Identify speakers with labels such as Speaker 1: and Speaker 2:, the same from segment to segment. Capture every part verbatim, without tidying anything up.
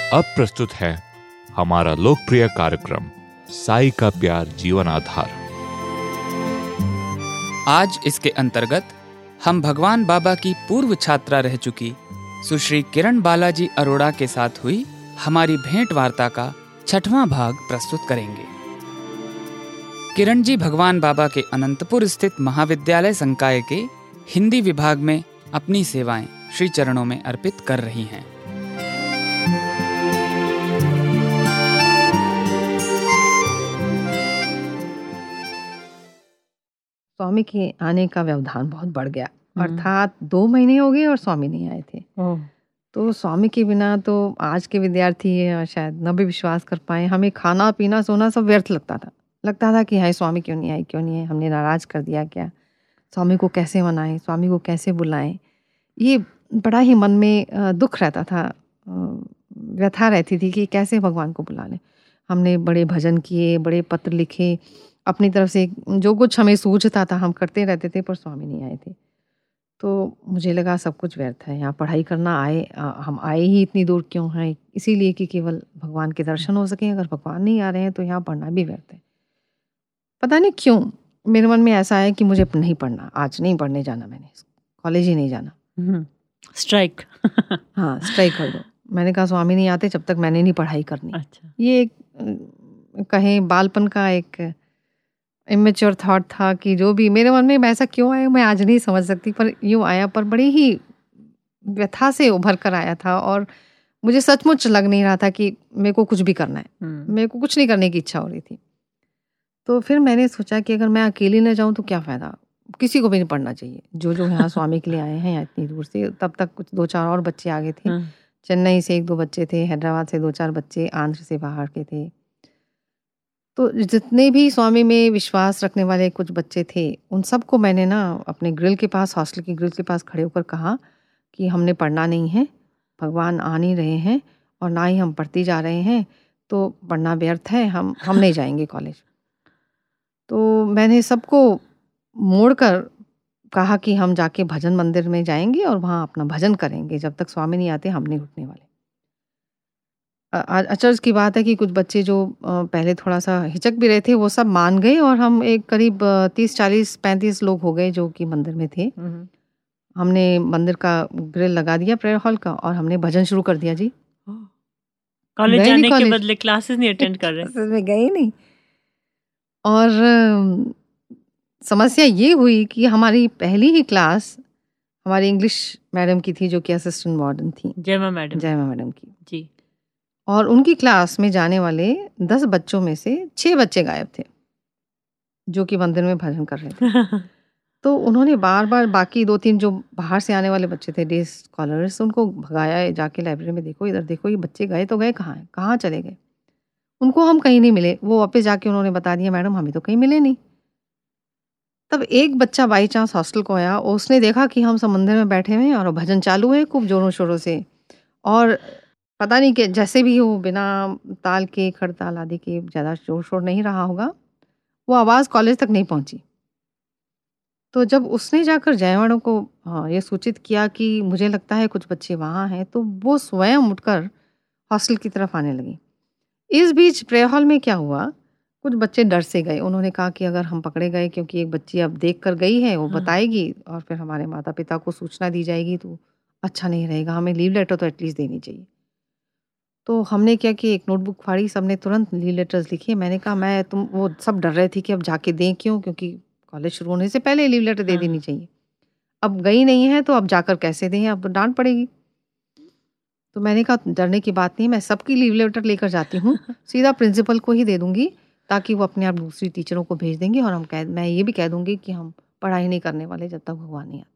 Speaker 1: अब प्रस्तुत है हमारा लोकप्रिय कार्यक्रम साई का प्यार जीवन आधार।
Speaker 2: आज इसके अंतर्गत हम भगवान बाबा की पूर्व छात्रा रह चुकी सुश्री किरण बालाजी अरोड़ा के साथ हुई हमारी भेंट वार्ता का छठवां भाग प्रस्तुत करेंगे। किरण जी भगवान बाबा के अनंतपुर स्थित महाविद्यालय संकाय के हिंदी विभाग में अपनी सेवाएं श्री चरणों में अर्पित कर रही हैं।
Speaker 3: स्वामी के आने का व्यवधान बहुत बढ़ गया, अर्थात दो महीने हो गए और स्वामी नहीं आए थे। तो स्वामी के बिना तो आज के विद्यार्थी शायद न भी विश्वास कर पाए। हमें खाना पीना सोना सब व्यर्थ लगता था लगता था कि हाय स्वामी क्यों नहीं आए क्यों नहीं आए हमने नाराज कर दिया क्या, स्वामी को कैसे मनाएं, स्वामी को कैसे बुलाएं। ये बड़ा ही मन में दुख रहता था, व्यथा रहती थी कि कैसे भगवान को बुला लें। हमने बड़े भजन किए, बड़े पत्र लिखे, अपनी तरफ से जो कुछ हमें सूझता था हम करते रहते थे, पर स्वामी नहीं आए थे। तो मुझे लगा सब कुछ व्यर्थ है, यहाँ पढ़ाई करना आए हम आए ही इतनी दूर क्यों हैं, इसीलिए कि केवल भगवान के दर्शन हो सकें। अगर भगवान नहीं आ रहे हैं तो यहाँ पढ़ना भी व्यर्थ है। पता नहीं क्यों मेरे मन में ऐसा है कि मुझे नहीं पढ़ना, आज नहीं पढ़ने जाना, मैंने कॉलेज ही नहीं जाना।
Speaker 4: स्ट्राइक
Speaker 3: हाँ स्ट्राइक कर दो। मैंने कहा स्वामी नहीं आते जब तक मैंने नहीं पढ़ाई करनी।
Speaker 4: अच्छा।
Speaker 3: ये एक कहें बालपन का एक इमेच्योर थॉट था कि जो भी मेरे मन में ऐसा क्यों आया मैं आज नहीं समझ सकती, पर यूँ आया, पर बड़ी ही व्यथा से उभर कर आया था और मुझे सचमुच लग नहीं रहा था कि मेरे को कुछ भी करना है। मेरे को कुछ नहीं करने की इच्छा हो रही थी। तो फिर मैंने सोचा कि अगर मैं अकेली न जाऊं तो क्या फ़ायदा, किसी को भी नहीं पढ़ना चाहिए। जो जो यहाँ स्वामी के लिए आए हैं इतनी दूर से, तब तक कुछ दो चार और बच्चे आगे थे, चेन्नई से एक दो बच्चे थे, हैदराबाद से दो चार बच्चे, आंध्र से बाहर के थे। तो जितने भी स्वामी में विश्वास रखने वाले कुछ बच्चे थे उन सबको मैंने ना अपने ग्रिल के पास, हॉस्टल के ग्रिल के पास खड़े होकर कहा कि हमने पढ़ना नहीं है, भगवान आ नहीं रहे हैं और ना ही हम पढ़ती जा रहे हैं, तो पढ़ना व्यर्थ है, हम हम नहीं जाएंगे कॉलेज। तो मैंने सबको मोड़कर कहा कि हम जाके भजन मंदिर में जाएंगे और वहाँ अपना भजन करेंगे, जब तक स्वामी नहीं आते हम नहीं उठने वाले। अचरज की बात है कि कुछ बच्चे जो पहले थोड़ा सा हिचक भी रहे थे वो सब मान गए और हम एक करीब तीस चालीस पैंतीस लोग हो गए जो कि मंदिर में थे। हमने मंदिर का ग्रिल लगा दिया प्रेयर हॉल का और हमने भजन शुरू कर दिया। जी
Speaker 4: कॉलेज जाने के बदले क्लासेस नहीं अटेंड कर रहे,
Speaker 3: में गए नहीं। और समस्या ये हुई कि हमारी पहली ही क्लास हमारी इंग्लिश मैडम की थी जो कि असिस्टेंट वार्डन थी,
Speaker 4: जयमा मैडम
Speaker 3: जयमा मैडम की
Speaker 4: जी।
Speaker 3: और उनकी क्लास में जाने वाले दस बच्चों में से छह बच्चे गायब थे जो कि मंदिर में भजन कर रहे थे। तो उन्होंने बार बार बाकी दो तीन जो बाहर से आने वाले बच्चे थे, डे स्कॉलर्स, उनको भगाया, जाके लाइब्रेरी में देखो, इधर देखो, ये बच्चे गए तो गए कहाँ हैं, कहाँ चले गए। उनको हम कहीं नहीं मिले। वो वापस जाके उन्होंने बता दिया मैडम हमें तो कहीं मिले नहीं। तब एक बच्चा बाई चांस हॉस्टल को आया, उसने देखा कि हम सब मंदिर में बैठे हुए हैं और भजन चालू है खूब जोरों शोरों से, और पता नहीं कि जैसे भी हो बिना ताल के, खड़ताल आदि के, ज़्यादा शोर शोर नहीं रहा होगा, वो आवाज़ कॉलेज तक नहीं पहुंची। तो जब उसने जाकर जयवाड़ों को हाँ ये सूचित किया कि मुझे लगता है कुछ बच्चे वहाँ हैं, तो वो स्वयं उठकर हॉस्टल की तरफ आने लगी। इस बीच प्रेयर हॉल में क्या हुआ, कुछ बच्चे डर से गए। उन्होंने कहा कि अगर हम पकड़े गए, क्योंकि एक बच्ची अब देख कर गई है, वो बताएगी और फिर हमारे माता पिता को सूचना दी जाएगी तो अच्छा नहीं रहेगा, हमें लीव लेटर तो एटलीस्ट देनी चाहिए। तो हमने क्या कि एक नोटबुक फाड़ी, सबने तुरंत लीव लेटर्स लिखे। मैंने कहा मैं तुम वो सब डर रहे थे कि अब जाके दें क्यों, क्योंकि कॉलेज शुरू होने से पहले लीव लेटर दे देनी चाहिए। अब गई नहीं है तो अब जाकर कैसे दें, अब तो डांट पड़ेगी। तो मैंने कहा डरने की बात नहीं, मैं सबकी लीव लेटर लेकर जाती हूँ, सीधा प्रिंसिपल को ही दे दूंगी ताकि वो अपने आप दूसरी टीचरों को भेज देंगे और हम कह मैं ये भी कह दूंगी कि हम पढ़ाई नहीं करने वाले जब तक भगवान नहीं आते।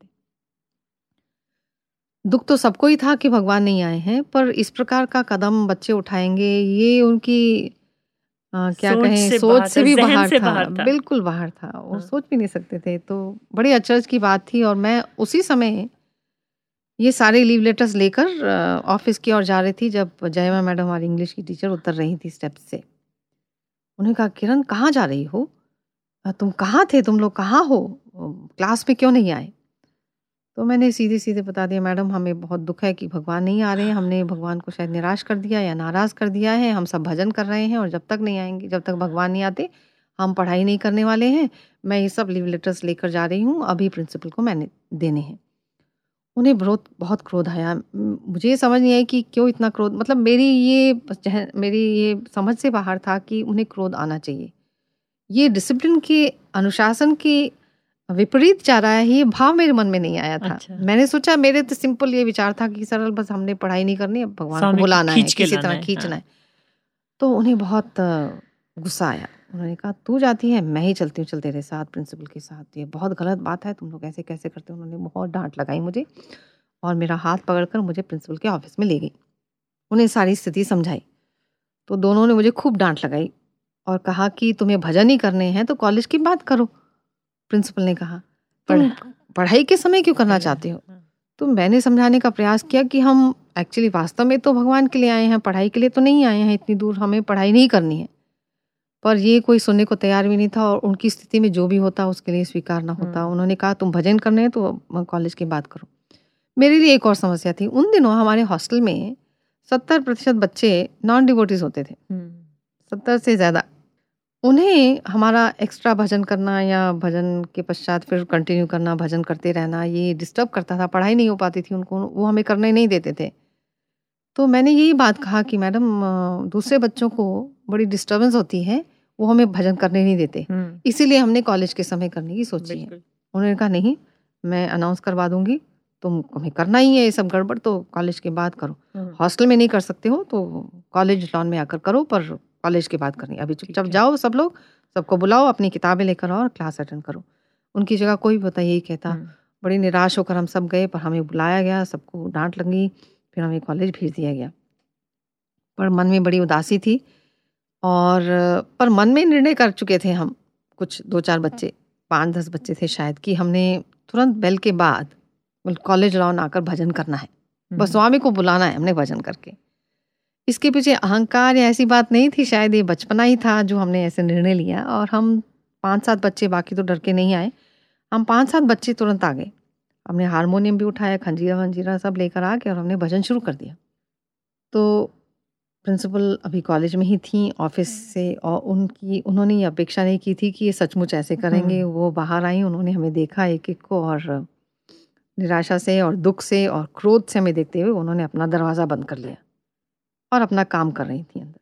Speaker 3: दुख तो सबको ही था कि भगवान नहीं आए हैं, पर इस प्रकार का कदम बच्चे उठाएंगे ये उनकी आ, क्या
Speaker 4: सोच
Speaker 3: कहें
Speaker 4: से
Speaker 3: सोच
Speaker 4: बाहर
Speaker 3: से
Speaker 4: था,
Speaker 3: भी
Speaker 4: जहन
Speaker 3: बाहर
Speaker 4: से
Speaker 3: था,
Speaker 4: बाहर था।
Speaker 3: बिल्कुल बाहर था, वो
Speaker 4: हाँ।
Speaker 3: सोच भी नहीं सकते थे। तो बड़ी अचरज की बात थी। और मैं उसी समय ये सारे लीव लेटर्स लेकर ऑफिस की ओर जा रही थी जब जयमा मैडम हमारी इंग्लिश की टीचर उतर रही थी स्टेप्स से। उन्होंने कहा किरण कहाँ जा रही हो, तुम कहाँ थे, तुम लोग कहाँ हो, क्लास में क्यों नहीं आए। तो मैंने सीधे सीधे बता दिया, मैडम हमें बहुत दुख है कि भगवान नहीं आ रहे हैं, हमने भगवान को शायद निराश कर दिया या नाराज़ कर दिया है, हम सब भजन कर रहे हैं और जब तक नहीं आएंगे, जब तक भगवान नहीं आते हम पढ़ाई नहीं करने वाले हैं। मैं ये सब लीव लेटर्स लेकर जा रही हूँ, अभी प्रिंसिपल को मैंने देने हैं। उन्हें बहुत बहुत क्रोध आया। मुझे समझ नहीं आई कि क्यों इतना क्रोध, मतलब मेरी ये मेरी ये समझ से बाहर था कि उन्हें क्रोध आना चाहिए। ये डिसिप्लिन के, अनुशासन के विपरीत जा रहा है, ये भाव मेरे मन में नहीं आया था। अच्छा। मैंने सोचा, मेरे तो सिंपल ये विचार था कि सरल बस हमने पढ़ाई नहीं करनी, अब भगवान को बुलाना है, किसी तरह खींचना है। तो उन्हें बहुत गुस्सा आया। उन्होंने कहा तू जाती है, मैं ही चलती हूँ, चल तेरे साथ, प्रिंसिपल के साथ, ये बहुत गलत बात है, तुम लोग ऐसे कैसे करते हो। उन्होंने बहुत डांट लगाई मुझे और मेरा हाथ पकड़कर मुझे प्रिंसिपल के ऑफिस में ले गई। उन्हें सारी स्थिति समझाई तो दोनों ने मुझे खूब डांट लगाई और कहा कि तुम्हें भजन ही करने हैं तो कॉलेज की बात करो। प्रिंसिपल ने कहा तुम पढ़ाई के समय क्यों करना चाहते हो। तो मैंने समझाने का प्रयास किया कि हम एक्चुअली वास्तव में तो भगवान के लिए आए हैं, पढ़ाई के लिए तो नहीं आए हैं, इतनी दूर हमें पढ़ाई नहीं करनी है। पर ये कोई सुनने को तैयार भी नहीं था और उनकी स्थिति में जो भी होता उसके लिए स्वीकार ना होता। उन्होंने कहा तुम भजन करने हैं तो कॉलेज की बात करो। मेरे लिए एक और समस्या थी, उन दिनों हमारे हॉस्टल में सत्तर प्रतिशत बच्चे नॉन डिवोटीज होते थे, सत्तर से ज़्यादा। उन्हें हमारा एक्स्ट्रा भजन करना या भजन के पश्चात फिर कंटिन्यू करना, भजन करते रहना, ये डिस्टर्ब करता था, पढ़ाई नहीं हो पाती थी उनको, वो हमें करने नहीं देते थे। तो मैंने यही बात कहा कि मैडम दूसरे बच्चों को बड़ी डिस्टर्बेंस होती है, वो हमें भजन करने नहीं देते, इसीलिए हमने कॉलेज के समय करने की सोची है। उन्होंने कहा नहीं, मैं अनाउंस करवा दूंगी, तुम हमें करना ही है ये सब गड़बड़, तो कॉलेज के बाद करो। हॉस्टल में नहीं कर सकते हो तो कॉलेज लॉन में आकर करो, पर कॉलेज के बाद करनी। अभी चुपचाप जाओ, सब लोग सबको बुलाओ, अपनी किताबें लेकर आओ और क्लास अटेंड करो। उनकी जगह कोई भी होता यही कहता। बड़ी निराश होकर हम सब गए, पर हमें बुलाया गया, सबको डांट लगी, फिर हमें कॉलेज भेज दिया गया। पर मन में बड़ी उदासी थी और पर मन में निर्णय कर चुके थे हम, कुछ दो चार बच्चे, पाँच दस बच्चे थे शायद, कि हमने तुरंत बेल के बाद कॉलेज लॉन आकर भजन करना है, बस स्वामी को बुलाना है हमने भजन करके। इसके पीछे अहंकार या ऐसी बात नहीं थी, शायद ये बचपना ही था जो हमने ऐसे निर्णय लिया। और हम पाँच सात बच्चे, बाकी तो डर के नहीं आए, हम पाँच सात बच्चे तुरंत आ गए। हमने हारमोनियम भी उठाया, खंजीरा वंजीरा सब लेकर आ के और हमने भजन शुरू कर दिया। तो प्रिंसिपल अभी कॉलेज में ही थी ऑफिस से, और उनकी उन्होंने ये अपेक्षा नहीं की थी कि ये सचमुच ऐसे करेंगे। वो बाहर आई, उन्होंने हमें देखा एक एक को, और निराशा से और दुख से और क्रोध से हमें देखते हुए उन्होंने अपना दरवाज़ा बंद कर लिया और अपना काम कर रही थी अंदर।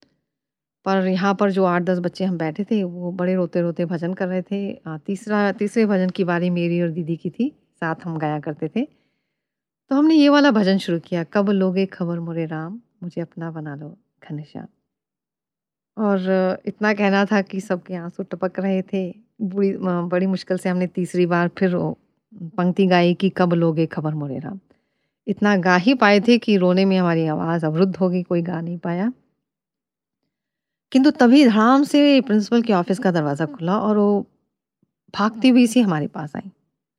Speaker 3: पर यहाँ पर जो आठ दस बच्चे हम बैठे थे वो बड़े रोते रोते भजन कर रहे थे। तीसरा तीसरे भजन की बारी मेरी और दीदी की थी, साथ हम गाया करते थे। तो हमने ये वाला भजन शुरू किया, कब लोगे खबर मोरे राम, मुझे अपना बना लो घनश्याम। और इतना कहना था कि सबके आंसू टपक रहे थे। बड़ी बड़ी मुश्किल से हमने तीसरी बार फिर पंक्ति गाई कि कब लोगे खबर मोरे राम। इतना गा ही पाए थे कि रोने में हमारी आवाज़ अवरुद्ध हो गई, कोई गा नहीं पाया। किंतु तभी धड़ाम से प्रिंसिपल के ऑफिस का दरवाज़ा खुला और वो भागती हुई सी हमारे पास आई।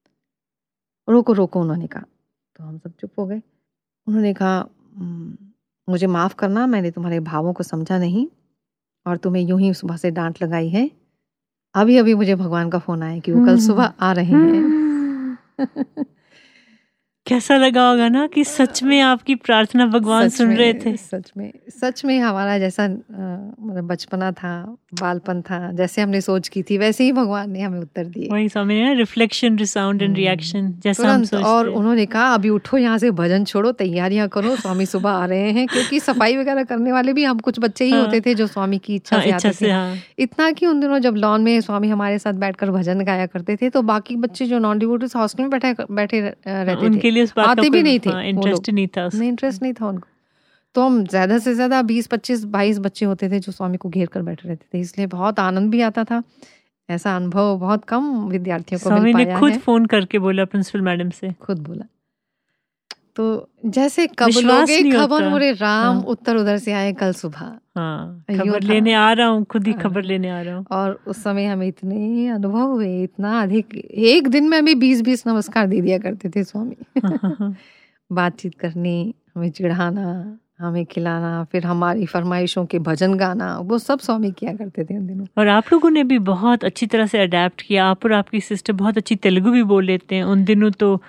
Speaker 3: रोको रोको उन्होंने कहा। तो हम सब चुप हो गए। उन्होंने कहा मुझे माफ़ करना, मैंने तुम्हारे भावों को समझा नहीं और तुम्हें यूं ही सुबह से डांट लगाई है। अभी अभी मुझे भगवान का फ़ोन आया कि वो कल सुबह आ रहे हैं।
Speaker 4: कैसा लगा होगा ना कि सच में आपकी प्रार्थना भगवान सुन रहे थे।
Speaker 3: सच में सच में हमारा जैसा मतलब बचपना था, बालपन था, जैसे हमने सोच की थी वैसे ही भगवान ने हमें उत्तर दिए।
Speaker 4: वही समझ ना, रिफ्लेक्शन, रिसाउंड एंड रिएक्शन जैसा हम सोचते।
Speaker 3: और उन्होंने कहा अभी उठो, यहाँ से भजन छोड़ो, तैयारियां करो, स्वामी सुबह आ रहे हैं। क्योंकि सफाई वगैरह करने वाले भी हम कुछ बच्चे ही हाँ, होते थे जो स्वामी की इच्छा हाँ, से आते थे। हाँ। इतना कि उन दिनों जब लॉन में स्वामी हमारे साथ बैठकर भजन गाया करते थे तो बाकी बच्चे जो नॉन डिवोटीज हॉस्टल में बैठे बैठे रहते थे, आते भी नहीं थे,
Speaker 4: इंटरेस्ट नहीं था,
Speaker 3: इंटरेस्ट नहीं था उनको। तो हम ज्यादा से ज्यादा बीस पच्चीस बाईस बच्चे होते थे जो स्वामी को घेर कर बैठे रहते थे, इसलिए बहुत आनंद भी आता था। ऐसा अनुभव बहुत कम विद्यार्थियों को मिल पाया है।
Speaker 4: स्वामी ने खुद फोन करके बोला प्रिंसिपल मैडम से,
Speaker 3: खुद बोला। तो जैसे कब लोगे खबर मोरे राम, हाँ। उत्तर उधर से आए कल सुबह,
Speaker 4: हाँ, खबर लेने आ रहा हूँ, खुद ही खबर लेने आ रहा हूँ।
Speaker 3: और उस समय हमें इतने अनुभव हुए, इतना अधिक, एक दिन में हमें बीस बीस नमस्कार दे दिया करते थे स्वामी। बातचीत करनी, हमें चिढ़ाना, हमें खिलाना, फिर हमारी फरमाइशों के भजन गाना, वो सब स्वामी किया करते थे उन दिनों।
Speaker 4: और आप लोगों ने भी बहुत अच्छी तरह से अडेप्ट किया। आप और आपकी सिस्टर बहुत अच्छी तेलुगु भी बोल लेते हैं। उन दिनों तो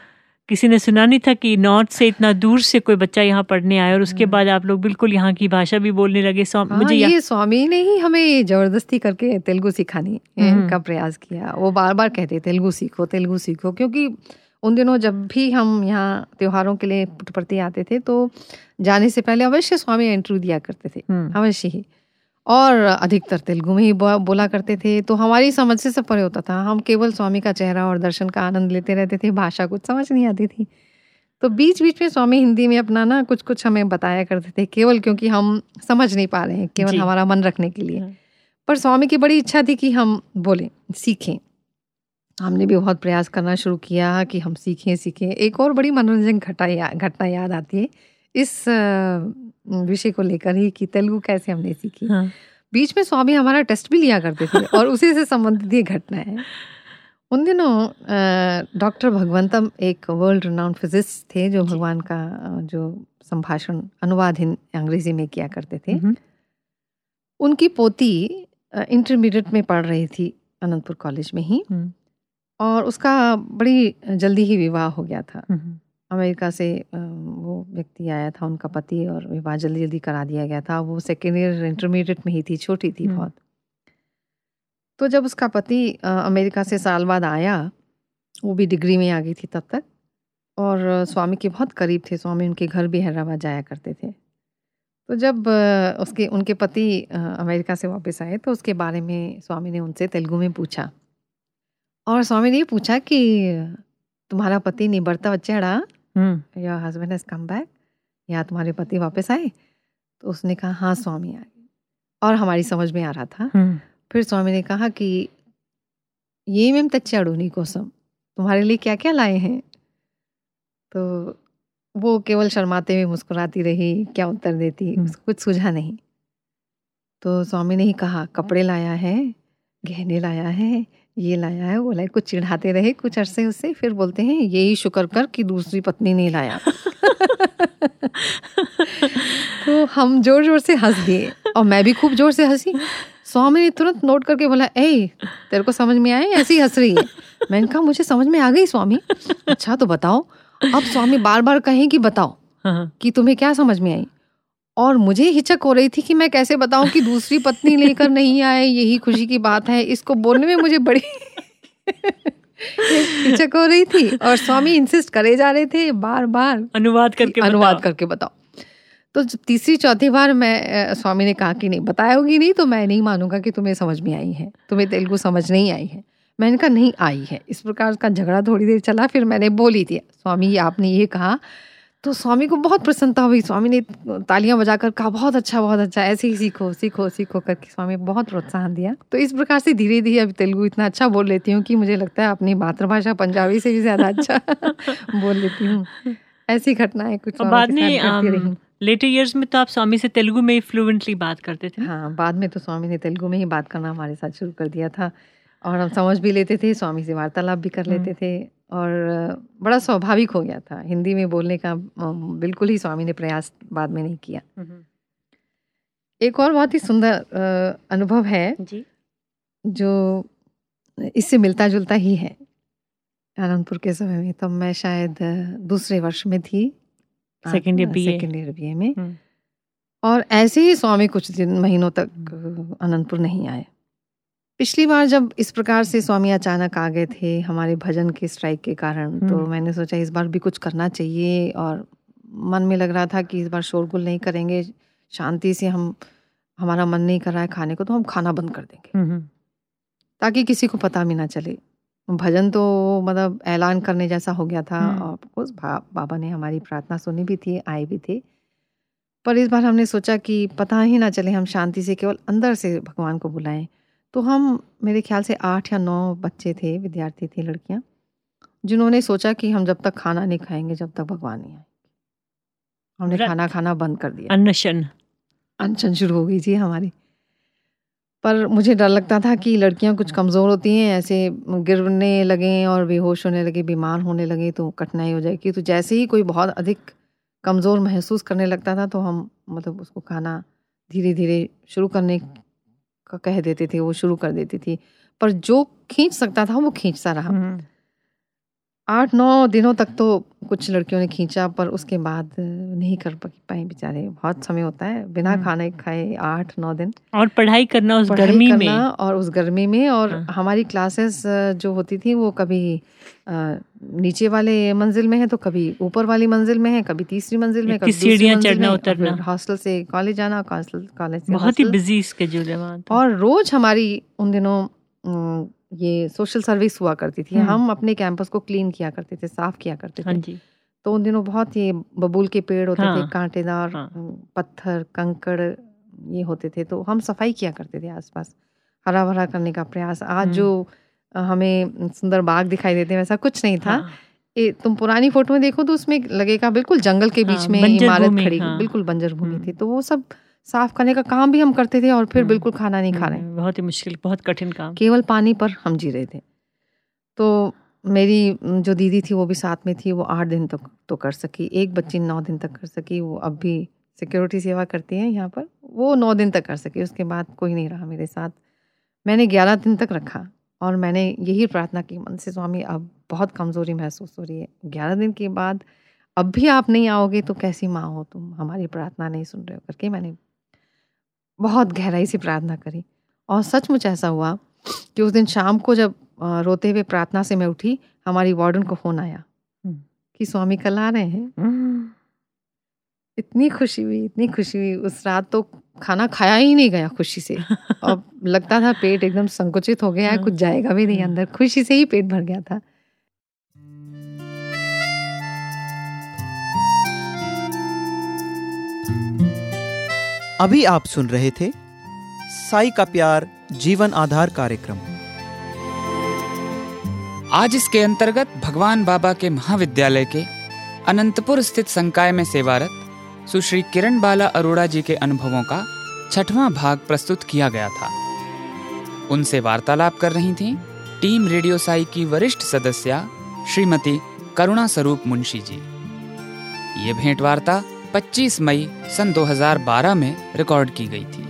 Speaker 4: किसी ने सुना नहीं था कि नॉर्थ से इतना दूर से कोई बच्चा यहाँ पढ़ने आया और उसके बाद आप लोग बिल्कुल यहाँ की भाषा भी बोलने लगे।
Speaker 3: हाँ,
Speaker 4: मुझे
Speaker 3: ये स्वामी ने ही हमें जबरदस्ती करके तेलुगु सिखाने का प्रयास किया। वो बार बार कहते तेलुगु सीखो तेलुगु सीखो, क्योंकि उन दिनों जब भी हम यहाँ त्योहारों के लिए पुट्टपर्ती आते थे तो जाने से पहले अवश्य स्वामी इंटरव्यू दिया करते थे, अवश्य ही, और अधिकतर तेलुगु में ही बोला करते थे। तो हमारी समझ से सब परे होता था, हम केवल स्वामी का चेहरा और दर्शन का आनंद लेते रहते थे, भाषा कुछ समझ नहीं आती थी। तो बीच बीच में स्वामी हिंदी में अपना ना कुछ कुछ हमें बताया करते थे, केवल क्योंकि हम समझ नहीं पा रहे हैं, केवल हमारा मन रखने के लिए। पर स्वामी की बड़ी इच्छा थी कि हम बोलें, सीखें। हमने भी बहुत प्रयास करना शुरू किया कि हम सीखें सीखें। एक और बड़ी मनोरंजक घटना घटना याद आती है इस विषय को लेकर ही कि तेलुगु कैसे हमने सीखी। हाँ। बीच में स्वामी हमारा टेस्ट भी लिया करते थे और उसी से संबंधित ये घटना है। उन दिनों डॉक्टर भगवंतम एक वर्ल्ड रिनाउंड फिजिसिस्ट थे जो भगवान का जो संभाषण अनुवाद अंग्रेजी में किया करते थे। उनकी पोती इंटरमीडिएट में पढ़ रही थी अनंतपुर कॉलेज में ही, और उसका बड़ी जल्दी ही विवाह हो गया था। अमेरिका से वो व्यक्ति आया था, उनका पति, और विवाह जल्दी जल्दी करा दिया गया था। वो सेकेंड ईयर इंटरमीडिएट में ही थी, छोटी थी बहुत। तो जब उसका पति अमेरिका से साल बाद आया, वो भी डिग्री में आ गई थी तब तक, और स्वामी के बहुत करीब थे। स्वामी उनके घर भी हैदराबाद जाया करते थे। तो जब उसके उनके पति अमेरिका से वापस आए तो उसके बारे में स्वामी ने उनसे तेलुगु में पूछा, और स्वामी ने ये पूछा कि तुम्हारा पति निबरता बच्चा या हस्बैंड हैज कम बैक, या तुम्हारे पति वापस आए? तो उसने कहा हाँ स्वामी आ गए, और हमारी समझ में आ रहा था। फिर स्वामी ने कहा कि ये मैम तच्चाड़ू नी कोसम, तुम्हारे लिए क्या क्या लाए हैं? तो वो केवल शर्माते हुए मुस्कुराती रही, क्या उत्तर देती, उसको कुछ सूझा नहीं। तो स्वामी ने ही कहा कपड़े लाया है, गहने लाया है, ये लाया है, वो लाया। कुछ चिढ़ाते रहे कुछ अरसे उससे, फिर बोलते हैं यही शुक्र कर कि दूसरी पत्नी नहीं लाया। तो हम जोर जोर से हंस दिए, और मैं भी खूब जोर से हंसी। स्वामी ने तुरंत नोट करके बोला, ए तेरे को समझ में आया, ऐसी हंस रही है? मैंने कहा मुझे समझ में आ गई स्वामी। अच्छा तो बताओ। अब स्वामी बार बार कहें कि बताओ कि तुम्हें क्या समझ में आई, और मुझे हिचक हो रही थी कि मैं कैसे बताऊं कि दूसरी पत्नी लेकर नहीं आए, यही खुशी की बात है। इसको बोलने में मुझे बड़ी हिचक हो रही थी, और स्वामी इंसिस्ट करे जा रहे थे बार बार
Speaker 4: अनुवाद करके
Speaker 3: अनुवाद
Speaker 4: बताओ।
Speaker 3: करके बताओ। तो तीसरी चौथी बार मैं स्वामी ने कहा कि नहीं बताओगी नहीं तो मैं नहीं मानूंगा कि तुम्हें समझ में आई है, तुम्हें तेलुगु समझ नहीं आई है। मैंने कहा नहीं आई है। इस प्रकार का झगड़ा थोड़ी देर चला, फिर मैंने बोल ही दिया, स्वामी आपने ये कहा। तो स्वामी को बहुत प्रसन्नता हुई। स्वामी ने तालियां बजाकर कहा बहुत अच्छा बहुत अच्छा, ऐसे ही सीखो सीखो सीखो करके स्वामी बहुत प्रोत्साहन दिया। तो इस प्रकार से धीरे धीरे अभी तेलुगु इतना अच्छा बोल लेती हूँ कि मुझे लगता है अपनी मातृभाषा पंजाबी से भी ज्यादा अच्छा बोल लेती हूँ। ऐसी घटनाएं कुछ
Speaker 4: बाद में लेटर ईयर्स में तो आप स्वामी से तेलुगु में फ्लुएंटली बात करते थे?
Speaker 3: हाँ, बाद में तो स्वामी ने तेलुगु में ही बात करना हमारे साथ शुरू कर दिया था, और हम समझ भी लेते थे, स्वामी से वार्तालाप भी कर लेते थे, और बड़ा स्वाभाविक हो गया था। हिंदी में बोलने का बिल्कुल ही स्वामी ने प्रयास बाद में नहीं किया। एक और बहुत ही सुंदर अनुभव है जी, जो इससे मिलता जुलता ही है। अनंतपुर के समय में तब मैं शायद दूसरे वर्ष में थी,
Speaker 4: second year BA
Speaker 3: second year BA में, और ऐसे ही स्वामी कुछ दिन महीनों तक अनंतपुर नहीं आए। पिछली बार जब इस प्रकार से स्वामी अचानक आ गए थे हमारे भजन के स्ट्राइक के कारण, तो मैंने सोचा इस बार भी कुछ करना चाहिए, और मन में लग रहा था कि इस बार शोरगुल नहीं करेंगे, शांति से हम हमारा मन नहीं कर रहा है खाने को तो हम खाना बंद कर देंगे ताकि किसी को पता भी ना चले। भजन तो मतलब ऐलान करने जैसा हो गया था, और ऑफकोर्स बाबा ने हमारी प्रार्थना सुनी भी थी, आए भी थे। पर इस बार हमने सोचा कि पता ही ना चले, हम शांति से केवल अंदर से भगवान को बुलाएं। तो हम मेरे ख्याल से आठ या नौ बच्चे थे, विद्यार्थी थे, लड़कियां, जिन्होंने सोचा कि हम जब तक खाना नहीं खाएंगे जब तक भगवान नहीं आए। हमने खाना खाना बंद कर दिया,
Speaker 4: अनशन
Speaker 3: अनशन शुरू हो गई जी हमारी। पर मुझे डर लगता था कि लड़कियां कुछ कमज़ोर होती हैं, ऐसे गिरने लगे और बेहोश होने लगे, बीमार होने लगे तो कठिनाई हो जाएगी। तो जैसे ही कोई बहुत अधिक कमज़ोर महसूस करने लगता था तो हम मतलब उसको खाना धीरे धीरे शुरू करने का कह देते थे, वो शुरू कर देती थी। पर जो खींच सकता था वो खींचता रहा। आठ नौ दिनों तक तो कुछ लड़कियों ने खींचा, पर उसके बाद नहीं कर पाई बेचारे। बहुत समय होता है बिना खाने खाए आठ नौ दिन,
Speaker 4: और पढ़ाई करना उस
Speaker 3: पढ़ाई
Speaker 4: गर्मी में
Speaker 3: करना और उस गर्मी में। और
Speaker 4: हाँ।
Speaker 3: हमारी क्लासेस जो होती थी वो कभी अ, नीचे वाले मंजिल में है तो कभी ऊपर वाली मंजिल में है, कभी तीसरी मंजिल में, कभी दूसरी
Speaker 4: सीढ़ियां
Speaker 3: मंजिल
Speaker 4: चढ़ना
Speaker 3: में,
Speaker 4: उतरना,
Speaker 3: हॉस्टल से कॉलेज जाना, कॉलेज से
Speaker 4: बहुत ही
Speaker 3: हॉस्टल।
Speaker 4: बिजी स्केड्यूल है वहाँ तो।
Speaker 3: और रोज हमारी उन दिनों अम, ये सोशल सर्विस हुआ करती थी। हम अपने कैंपस को क्लीन किया करते थे, साफ किया करते
Speaker 4: हाँ
Speaker 3: थे।
Speaker 4: जी।
Speaker 3: तो उन दिनों बहुत ये बबूल के पेड़ होते
Speaker 4: हाँ,
Speaker 3: थे, कांटेदार
Speaker 4: हाँ।
Speaker 3: पत्थर कंकड़ ये होते थे, तो हम सफाई किया करते थे आसपास, हरा भरा करने का प्रयास। आज जो अ, हमें सुंदर बाग दिखाई देते हैं वैसा कुछ नहीं था।
Speaker 4: हाँ।
Speaker 3: ए, तुम पुरानी फोटो में देखो तो उसमें लगेगा बिल्कुल जंगल के बीच
Speaker 4: हाँ,
Speaker 3: में
Speaker 4: बंजर
Speaker 3: इमारत
Speaker 4: भूमि,
Speaker 3: खड़ी,
Speaker 4: हाँ।
Speaker 3: बिल्कुल बंजर भूमि
Speaker 4: हम्म।
Speaker 3: थी। तो वो सब साफ करने का काम भी हम करते थे और फिर
Speaker 4: हम्म।
Speaker 3: बिल्कुल खाना नहीं खा रहे,
Speaker 4: हम्म, बहुत ही मुश्किल, बहुत कठिन काम।
Speaker 3: केवल पानी पर हम जी रहे थे। तो मेरी जो दीदी थी वो भी साथ में थी, वो आठ दिन तक तो कर सकी। एक बच्ची नौ दिन तक कर सकी, वो अब भी सिक्योरिटी सेवा करती हैं यहाँ पर। वो नौ दिन तक कर सकी, उसके बाद कोई नहीं रहा मेरे साथ। मैंने ग्यारह दिन तक रखा और मैंने यही प्रार्थना की मन से, स्वामी अब बहुत कमज़ोरी महसूस हो रही है, ग्यारह दिन के बाद अब भी आप नहीं आओगे तो कैसी माँ हो तुम, हमारी प्रार्थना नहीं सुन रहे हो करके मैंने बहुत गहराई से प्रार्थना करी। और सचमुच ऐसा हुआ कि उस दिन शाम को जब अ, रोते हुए प्रार्थना से मैं उठी, हमारी वार्डन को फ़ोन आया कि स्वामी कल आ रहे हैं। इतनी खुशी हुई, इतनी खुशी हुई। उस रात तो खाना खाया ही नहीं गया खुशी से। और लगता था पेट एकदम संकुचित हो गया है, कुछ जाएगा भी नहीं अंदर, खुशी से ही पेट भर गया था।
Speaker 5: अभी आप सुन रहे थे साई का प्यार जीवन आधार कार्यक्रम।
Speaker 2: आज इसके अंतर्गत भगवान बाबा के महाविद्यालय के अनंतपुर स्थित संकाय में सेवारत सुश्री किरण बाला अरोड़ा जी के अनुभवों का छठवां भाग प्रस्तुत किया गया था। उनसे वार्तालाप कर रही थीं टीम रेडियो साई की वरिष्ठ सदस्या श्रीमती करुणा स्वरूप मुंशी जी। ये भेंट वार्ता पच्चीस मई सन दो हज़ार बारह में रिकॉर्ड की गई थी।